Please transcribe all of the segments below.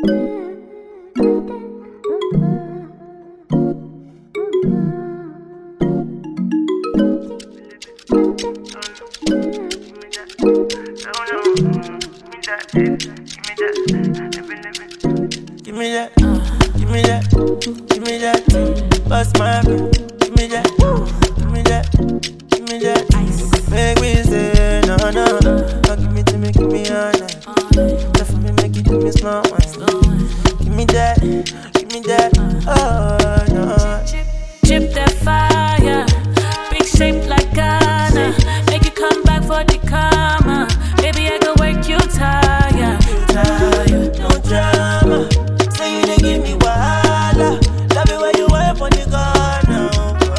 Give me that, give me that, give me that, bust my brain. Give me that, give me that, give me that. Make me say no, no, no. Give me to me, give me all night. Love for me, make you do me slow wine. Give me that, oh no. Chip that fire, big shape like Ghana. Make you come back for the karma. Baby, I go work you tired. No drama. Say you didn't give me wahala. Love it when you work on the corner.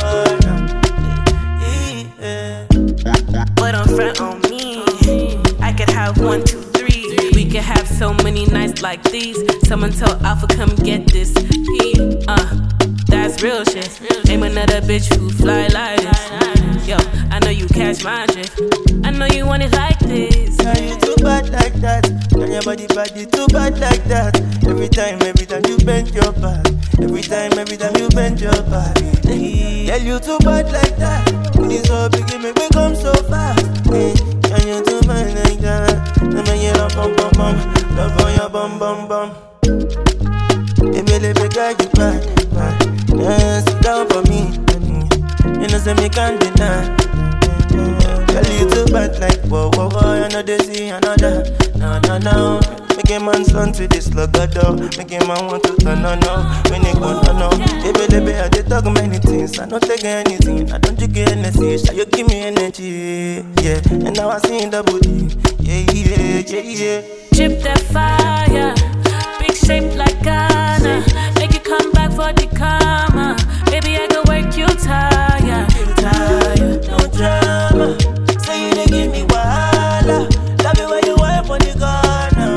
But don't front on me. I could have 1, 2, 3. We could have so many nights like these. Someone tell Alpha come get this. That's real shit. Name another bitch who fly like this. Yo, I know you catch my drift. I know you want it like this. Now you too bad like that. And your body too bad like that. Every time you bend your back. Every time you bend your back. Girl, you too bad like that. When it's so big, it make me come so fast. And you too bad like that. Let me hear a bum bum bum. Love on your bum bum bum. Baby, girl, you bad. Yeah, sit down for me. You know, say me can't deny. Girl, you too bad like whoa, whoa, whoa. You know they see another. No. Make a man son to this slugger door. Make a man want to turn on. When they go no. Baby, I did talk many things. I don't take anything. I don't drink energy. So you give me energy. Yeah, and now I see the booty. Yeah. Chip that fire, big shape like Ghana. Make you come back for the karma. Baby, I go work you tired. No drama. Say you didn't give me wahala. Love it when you wipe on the corner.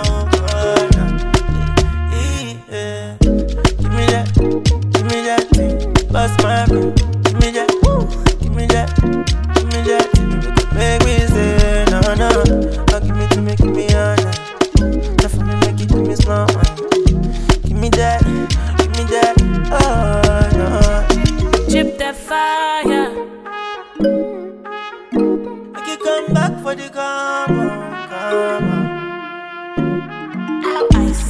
Give me that thing. Bust my brain. Give me that, give me that thing. Make me say no. Give me all night. Love for me, make you do me slow wine. Give me that, oh no. Chip that fire. Make you come back for the karma. Ice.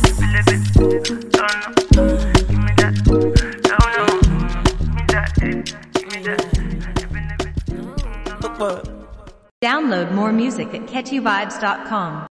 Look what. Download more music at catchyvibes.com.